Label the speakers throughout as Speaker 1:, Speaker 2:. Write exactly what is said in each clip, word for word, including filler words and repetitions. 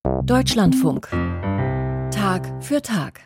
Speaker 1: Deutschlandfunk. Tag für Tag.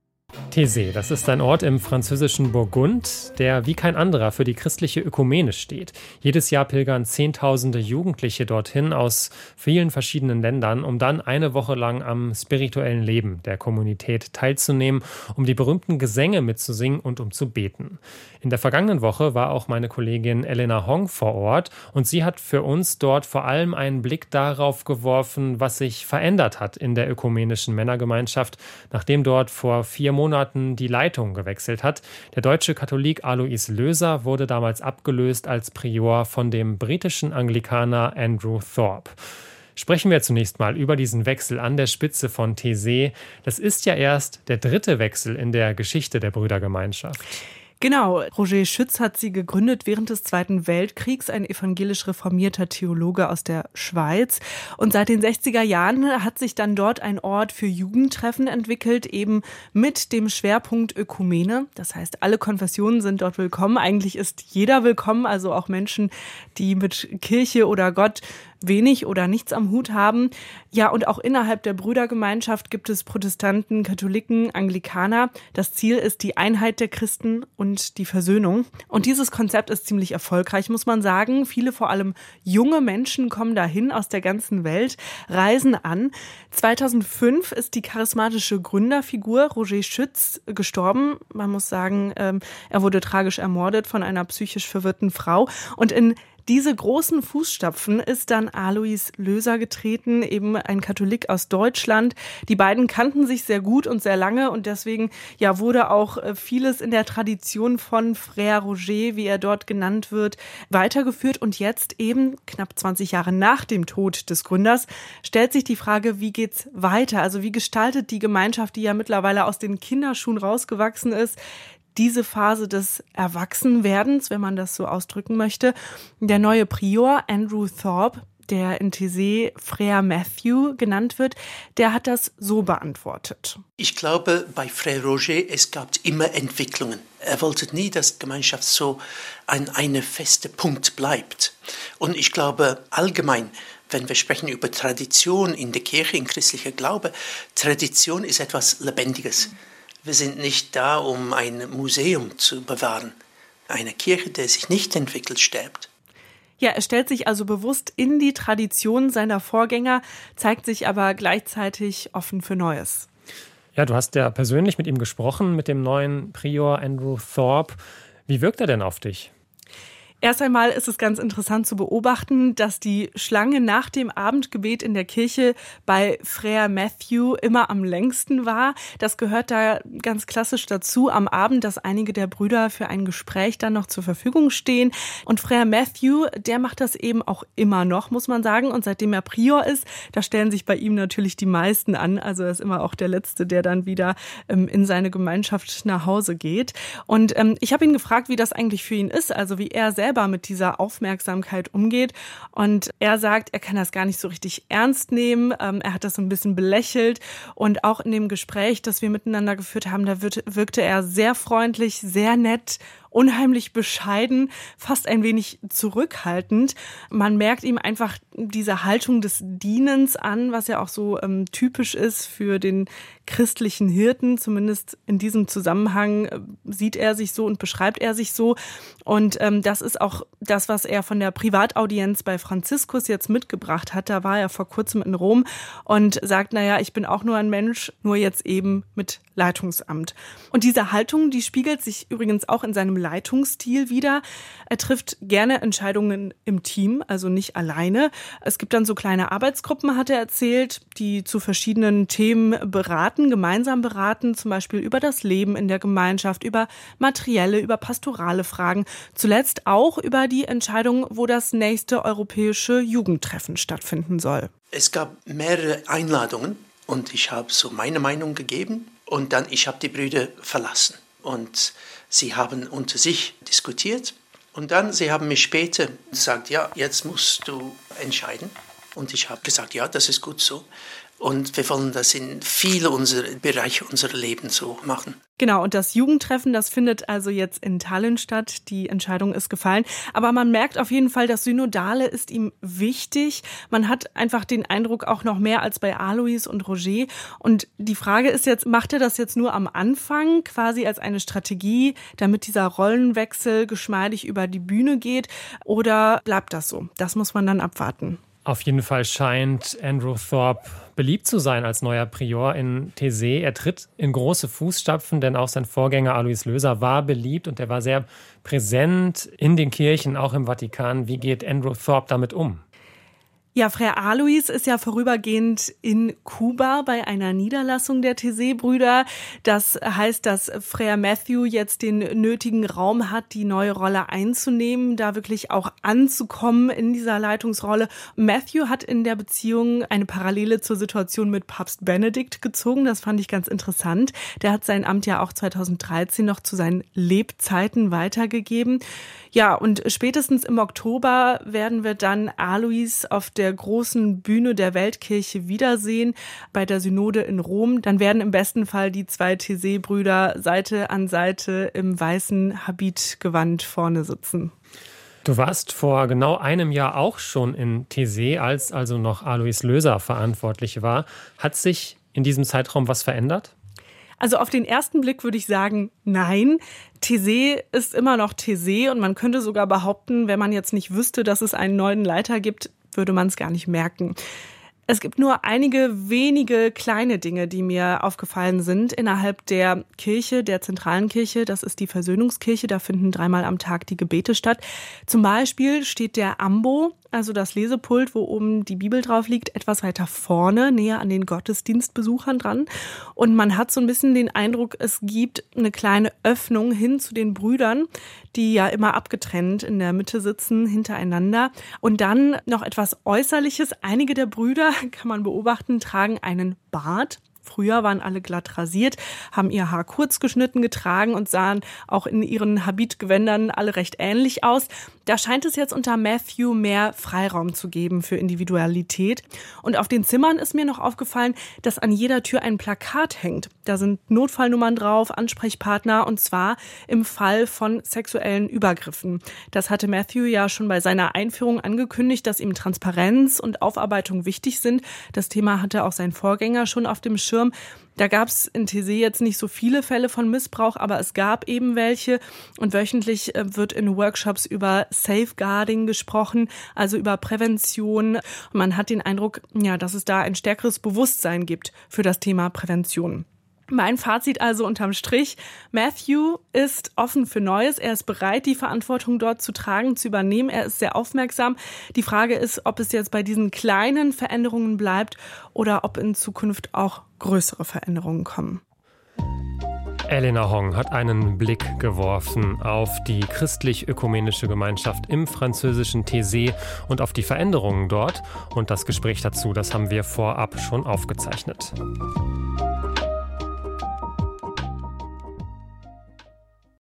Speaker 2: Taizé, das ist ein Ort im französischen Burgund, der wie kein anderer für die christliche Ökumene steht. Jedes Jahr pilgern Zehntausende Jugendliche dorthin aus vielen verschiedenen Ländern, um dann eine Woche lang am spirituellen Leben der Kommunität teilzunehmen, um die berühmten Gesänge mitzusingen und um zu beten. In der vergangenen Woche war auch meine Kollegin Elena Hong vor Ort und sie hat für uns dort vor allem einen Blick darauf geworfen, was sich verändert hat in der ökumenischen Männergemeinschaft, nachdem dort vor vier Monaten die Leitung gewechselt hat. Der deutsche Katholik Alois Löser wurde damals abgelöst als Prior von dem britischen Anglikaner Andrew Thorpe. Sprechen wir zunächst mal über diesen Wechsel an der Spitze von Taizé. Das ist ja erst der dritte Wechsel in der Geschichte der Brüdergemeinschaft.
Speaker 3: Genau, Roger Schütz hat sie gegründet während des Zweiten Weltkriegs, ein evangelisch reformierter Theologe aus der Schweiz. Und seit den sechziger Jahren hat sich dann dort ein Ort für Jugendtreffen entwickelt, eben mit dem Schwerpunkt Ökumene. Das heißt, alle Konfessionen sind dort willkommen. Eigentlich ist jeder willkommen, also auch Menschen, die mit Kirche oder Gott wenig oder nichts am Hut haben. Ja, und auch innerhalb der Brüdergemeinschaft gibt es Protestanten, Katholiken, Anglikaner. Das Ziel ist die Einheit der Christen und die Versöhnung. Und dieses Konzept ist ziemlich erfolgreich, muss man sagen. Viele, vor allem junge Menschen, kommen dahin aus der ganzen Welt, reisen an. zweitausendfünf ist die charismatische Gründerfigur Roger Schütz gestorben. Man muss sagen, er wurde tragisch ermordet von einer psychisch verwirrten Frau. Und in diese großen Fußstapfen ist dann Alois Löser getreten, eben ein Katholik aus Deutschland. Die beiden kannten sich sehr gut und sehr lange und deswegen ja wurde auch vieles in der Tradition von Frère Roger, wie er dort genannt wird, weitergeführt. Und jetzt eben, knapp zwanzig Jahre nach dem Tod des Gründers, stellt sich die Frage, wie geht's weiter? Also wie gestaltet die Gemeinschaft, die ja mittlerweile aus den Kinderschuhen rausgewachsen ist, diese Phase des Erwachsenwerdens, wenn man das so ausdrücken möchte. Der neue Prior, Andrew Thorpe, der in Taizé Frère Matthew genannt wird, der hat das so beantwortet.
Speaker 4: Ich glaube, bei Frère Roger, es gab immer Entwicklungen. Er wollte nie, dass die Gemeinschaft so an einem festen Punkt bleibt. Und ich glaube allgemein, wenn wir sprechen über Tradition in der Kirche, in christlicher Glaube, Tradition ist etwas Lebendiges. Wir sind nicht da, um ein Museum zu bewahren. Eine Kirche, die sich nicht entwickelt, stirbt.
Speaker 3: Ja, er stellt sich also bewusst in die Tradition seiner Vorgänger, zeigt sich aber gleichzeitig offen für Neues.
Speaker 2: Ja, du hast ja persönlich mit ihm gesprochen, mit dem neuen Prior Andrew Thorpe. Wie wirkt er denn auf dich?
Speaker 3: Erst einmal ist es ganz interessant zu beobachten, dass die Schlange nach dem Abendgebet in der Kirche bei Frère Matthew immer am längsten war. Das gehört da ganz klassisch dazu am Abend, dass einige der Brüder für ein Gespräch dann noch zur Verfügung stehen. Und Frère Matthew, der macht das eben auch immer noch, muss man sagen. Und seitdem er Prior ist, da stellen sich bei ihm natürlich die meisten an. Also er ist immer auch der Letzte, der dann wieder ähm, in seine Gemeinschaft nach Hause geht. Und ähm, ich habe ihn gefragt, wie das eigentlich für ihn ist, also wie er selber mit dieser Aufmerksamkeit umgeht. Und er sagt, er kann das gar nicht so richtig ernst nehmen. Ähm, er hat das so ein bisschen belächelt. Und auch in dem Gespräch, das wir miteinander geführt haben, da wirkte er sehr freundlich, sehr nett, unheimlich bescheiden, fast ein wenig zurückhaltend. Man merkt ihm einfach diese Haltung des Dienens an, was ja auch so ähm, typisch ist für den christlichen Hirten. Zumindest in diesem Zusammenhang äh, sieht er sich so und beschreibt er sich so. Und ähm, das ist auch das, was er von der Privataudienz bei Franziskus jetzt mitgebracht hat. Da war er vor kurzem in Rom und sagt, naja, ich bin auch nur ein Mensch, nur jetzt eben mit Leitungsamt. Und diese Haltung, die spiegelt sich übrigens auch in seinem Leitungsstil wider. Er trifft gerne Entscheidungen im Team, also nicht alleine. Es gibt dann so kleine Arbeitsgruppen, hat er erzählt, die zu verschiedenen Themen beraten, gemeinsam beraten, zum Beispiel über das Leben in der Gemeinschaft, über materielle, über pastorale Fragen. Zuletzt auch über die Entscheidung, wo das nächste europäische Jugendtreffen stattfinden soll.
Speaker 4: Es gab mehrere Einladungen und ich habe so meine Meinung gegeben und dann ich habe die Brüder verlassen und sie haben unter sich diskutiert und dann sie haben mir später gesagt, ja, jetzt musst du entscheiden und ich habe gesagt, ja, das ist gut so Und wir wollen das in viele unserer Bereiche unseres Lebens so machen.
Speaker 3: Genau, und das Jugendtreffen, das findet also jetzt in Tallinn statt. Die Entscheidung ist gefallen. Aber man merkt auf jeden Fall, das Synodale ist ihm wichtig. Man hat einfach den Eindruck, auch noch mehr als bei Alois und Roger. Und die Frage ist jetzt, macht er das jetzt nur am Anfang, quasi als eine Strategie, damit dieser Rollenwechsel geschmeidig über die Bühne geht? Oder bleibt das so? Das muss man dann abwarten.
Speaker 2: Auf jeden Fall scheint Andrew Thorpe beliebt zu sein als neuer Prior in Taizé. Er tritt in große Fußstapfen, denn auch sein Vorgänger Alois Löser war beliebt und er war sehr präsent in den Kirchen, auch im Vatikan. Wie geht Andrew Thorpe damit um?
Speaker 3: Ja, Frère Alois ist ja vorübergehend in Kuba bei einer Niederlassung der Taizé-Brüder. Das heißt, dass Frère Matthew jetzt den nötigen Raum hat, die neue Rolle einzunehmen, da wirklich auch anzukommen in dieser Leitungsrolle. Matthew hat in der Beziehung eine Parallele zur Situation mit Papst Benedikt gezogen. Das fand ich ganz interessant. Der hat sein Amt ja auch zweitausenddreizehn noch zu seinen Lebzeiten weitergegeben. Ja, und spätestens im Oktober werden wir dann Alois auf der großen Bühne der Weltkirche wiedersehen, bei der Synode in Rom. Dann werden im besten Fall die zwei Taizé-Brüder Seite an Seite im weißen Habitgewand vorne sitzen.
Speaker 2: Du warst vor genau einem Jahr auch schon in Taizé, als also noch Alois Löser verantwortlich war. Hat sich in diesem Zeitraum was verändert?
Speaker 3: Also auf den ersten Blick würde ich sagen, nein. Taizé ist immer noch Taizé und man könnte sogar behaupten, wenn man jetzt nicht wüsste, dass es einen neuen Leiter gibt, würde man es gar nicht merken. Es gibt nur einige wenige kleine Dinge, die mir aufgefallen sind innerhalb der Kirche, der zentralen Kirche. Das ist die Versöhnungskirche, da finden dreimal am Tag die Gebete statt. Zum Beispiel steht der Ambo, also das Lesepult, wo oben die Bibel drauf liegt, etwas weiter vorne, näher an den Gottesdienstbesuchern dran. Und man hat so ein bisschen den Eindruck, es gibt eine kleine Öffnung hin zu den Brüdern, die ja immer abgetrennt in der Mitte sitzen, hintereinander. Und dann noch etwas Äußerliches. Einige der Brüder, kann man beobachten, tragen einen Bart. Früher waren alle glatt rasiert, haben ihr Haar kurz geschnitten getragen und sahen auch in ihren Habitgewändern alle recht ähnlich aus. Da scheint es jetzt unter Matthew mehr Freiraum zu geben für Individualität. Und auf den Zimmern ist mir noch aufgefallen, dass an jeder Tür ein Plakat hängt. Da sind Notfallnummern drauf, Ansprechpartner, und zwar im Fall von sexuellen Übergriffen. Das hatte Matthew ja schon bei seiner Einführung angekündigt, dass ihm Transparenz und Aufarbeitung wichtig sind. Das Thema hatte auch sein Vorgänger schon auf dem Schirm. Da gab es in Taizé jetzt nicht so viele Fälle von Missbrauch, aber es gab eben welche. Und wöchentlich wird in Workshops über Safeguarding gesprochen, also über Prävention. Und man hat den Eindruck, ja, dass es da ein stärkeres Bewusstsein gibt für das Thema Prävention. Mein Fazit also unterm Strich: Matthew ist offen für Neues. Er ist bereit, die Verantwortung dort zu tragen, zu übernehmen. Er ist sehr aufmerksam. Die Frage ist, ob es jetzt bei diesen kleinen Veränderungen bleibt oder ob in Zukunft auch größere Veränderungen kommen.
Speaker 2: Elena Hong hat einen Blick geworfen auf die christlich-ökumenische Gemeinschaft im französischen Taizé und auf die Veränderungen dort. Und das Gespräch dazu, das haben wir vorab schon aufgezeichnet.